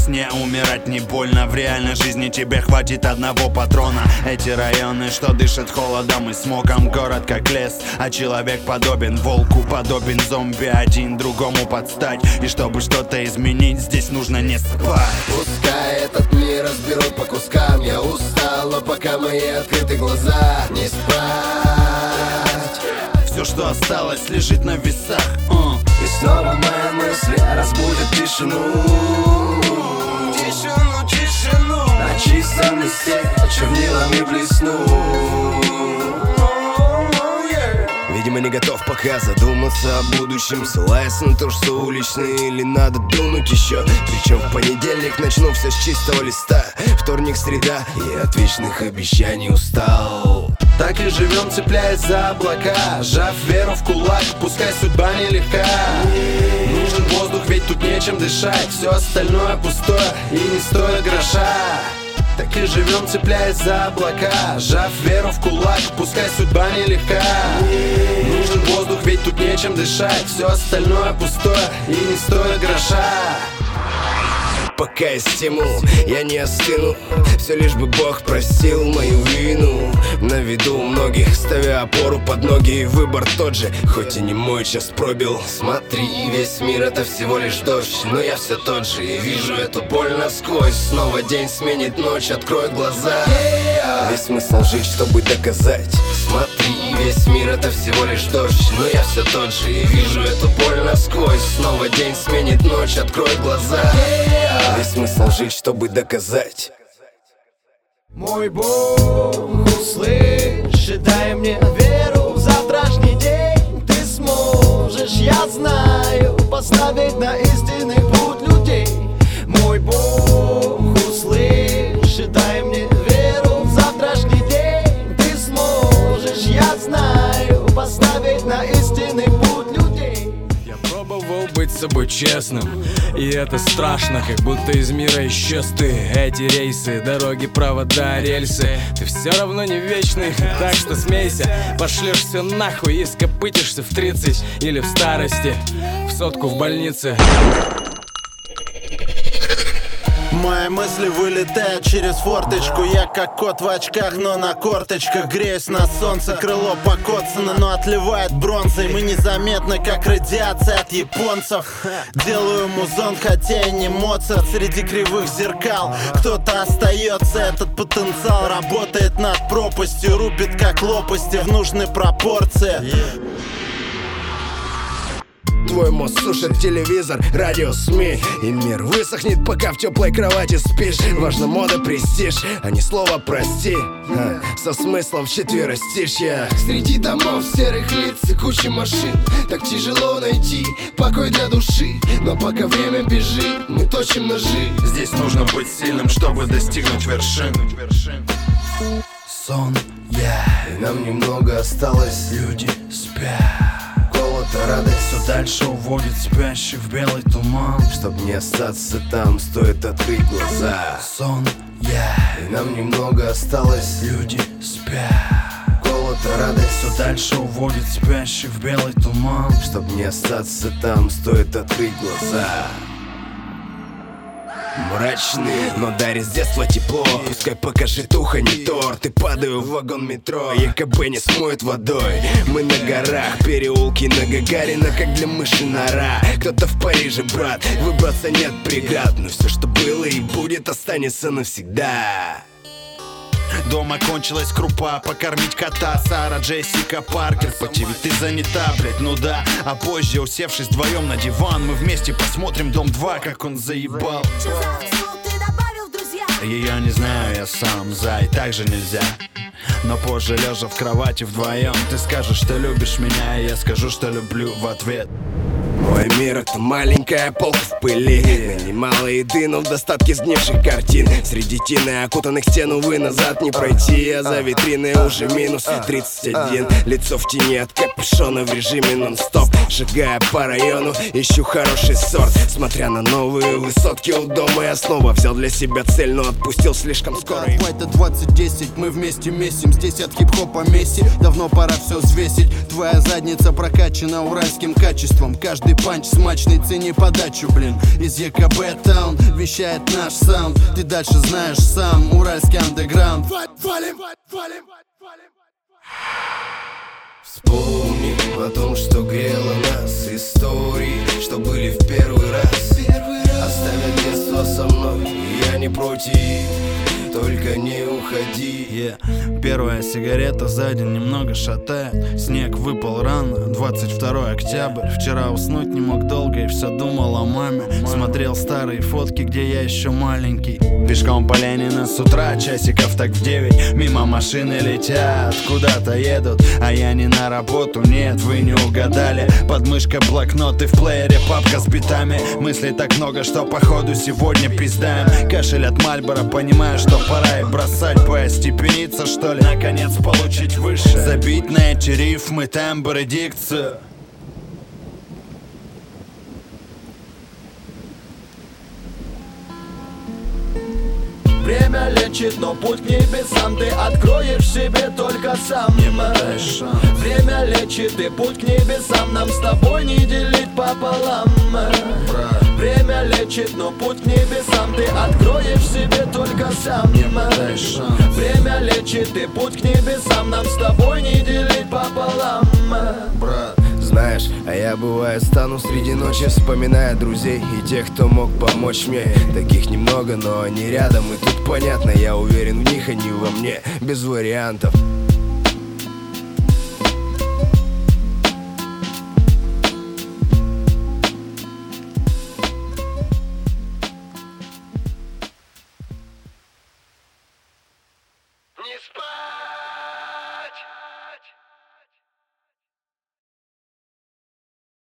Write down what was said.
сне умирать не больно. В реальной жизни тебе хватит одного патрона. Эти районы, что дышат холодом и смогом. Город как лес, а человек подобен волку, подобен зомби, один другому подстать. И чтобы что-то изменить, здесь нужно не спать. Пускай этот мир разберут по кускам. Я устал, но пока мои открыты глаза. Не спать. Все, что осталось, лежит на весах. И снова мои мысли разбудят тишину. Тишину, тишину. На чистом листе чернилами блесну. Видимо, не готов пока задуматься о будущем, ссылаясь на то, что уличный, или надо дунуть еще. Причем в понедельник начну все с чистого листа. Вторник, среда, и от вечных обещаний устал. Так и живем, цепляясь за облака, сжав веру в кулак, пускай судьба нелегка. Нужен воздух, ведь тут нечем дышать. Все остальное пустое и не стоит гроша. Так и живем, цепляясь за облака, сжав веру в кулак, пускай судьба нелегка. Нужен воздух, ведь тут нечем дышать. Все остальное пустое и не стоит гроша. Пока есть стимул, я не остыну. Все лишь бы Бог простил мою вину. На виду у многих, ставя опору под ноги. И выбор тот же, хоть и не мой, час пробил. Смотри, весь мир это всего лишь дождь, но я все тот же и вижу эту боль насквозь. Снова день сменит ночь, открой глаза. Весь смысл жить, чтобы доказать. Смотри, весь мир это всего лишь дождь, но я все тот же и вижу эту боль насквозь. Снова день сменит ночь, открой глаза. Весь смысл жить, чтобы доказать. Мой Бог, услышь, дай мне веру в завтрашний день. Ты сможешь, я знаю, поставить на истинный путь людей. Мой Бог, услышь, дай мне веру в завтрашний день. Ты сможешь, я знаю, поставить на истинный путь людей. Я пробовал быть с собой честным, и это страшно, как будто из мира исчез ты. Эти рейсы, дороги, провода, рельсы, ты все равно не вечный, так что смейся. Пошлешь все нахуй и скопытишься в 30 или в старости, в сотку в больнице. Мои мысли вылетают через форточку. Я как кот в очках, но на корточках. Греюсь на солнце, крыло покоцано, но отливает бронзой. Мы незаметны, как радиация от японцев. Делаю музон, хотя и не Моцарт. Среди кривых зеркал кто-то остается. Этот потенциал работает над пропастью. Рубит как лопасти в нужной пропорции. Твой мозг слушает телевизор, радио, СМИ. И мир высохнет, пока в теплой кровати спишь. Важна мода, престиж, а не слово «прости». Со смыслом в четверостишья. Среди домов серых лиц и кучи машин так тяжело найти покой для души. Но пока время бежит, мы точим ножи. Здесь нужно быть сильным, чтобы достигнуть вершин. Сон, И нам немного осталось. люди спят. Радость Все дальше уводит спящих в белый туман. Чтоб не остаться там, стоит открыть глаза. Сон, И нам немного осталось. люди спят. Голод и радость Все дальше уводит спящих в белый туман. Чтоб не остаться там, стоит открыть глаза. Мрачный, но дарит с детства тепло. Пускай пока житуха не торт. И падаю в вагон метро, ЕКБ не смоет водой. Мы на горах, переулки на Гагарина, как для мыши нора. Кто-то в Париже, брат, выбраться нет преград. Но все, что было и будет, останется навсегда. Дома кончилась крупа, покормить кота. Сара Джессика Паркер, по ТВ ты занята, блять, ну да. А позже, усевшись вдвоем на диван, мы вместе посмотрим Дом 2, как он заебал. Ее не знаю, я сам за, и так же нельзя. Но позже, лежа в кровати вдвоем, ты скажешь, что любишь меня, и я скажу, что люблю в ответ. Мой мир — это маленькая полка в пыли. На ней мало еды, но в достатке сгнивших картин. Среди тины, окутанных стен, увы, назад не пройти. А за витриной уже минус 31. Лицо в тени от капюшона в режиме нон-стоп. Шагая по району, ищу хороший сорт. Смотря на новые высотки у дома, я снова взял для себя цель, но отпустил слишком скоро. Это 2010, мы вместе месим. Здесь от хип-хопа Месси. Давно пора все взвесить. Твоя задница прокачана уральским качеством. Каждый панч панч смачный, цени подачу, блин. Из ЕКБ таун вещает наш саунд. Ты дальше знаешь сам, уральский андеграунд. Валим. Вспомним о том, что грело нас, истории, что были в первый раз. Оставят детство со мной, я не против, только не уходи. Первая сигарета за день немного шатает. Снег выпал рано, 22 октябрь. Вчера уснуть не мог долго и все думал о маме. Смотрел старые фотки, где я еще маленький. Пешком по Ленина с утра, часиков так в 9. Мимо машины летят, куда-то едут, а я не на работу, нет, вы не угадали. Под мышкой блокнот и в плеере папка с битами. Мыслей так много, что походу сегодня пиздаем. Кашель от Мальбора, понимаю, что пора и бросать бой. Степениться, что ли, наконец получить выше. Забить на эти рифмы, тембр и дикцию. Время лечит, но путь к небесам ты откроешь себе только сам. Время лечит, и путь к небесам нам с тобой не делить пополам. Время лечит, но путь к небесам ты откроешь себе только сам. Время лечит, и путь к небесам нам с тобой не делить пополам. Знаешь, а я бывает стану среди ночи, вспоминая друзей и тех, кто мог помочь мне. Таких немного, но они рядом, и тут понятно, я уверен в них, они во мне, без вариантов.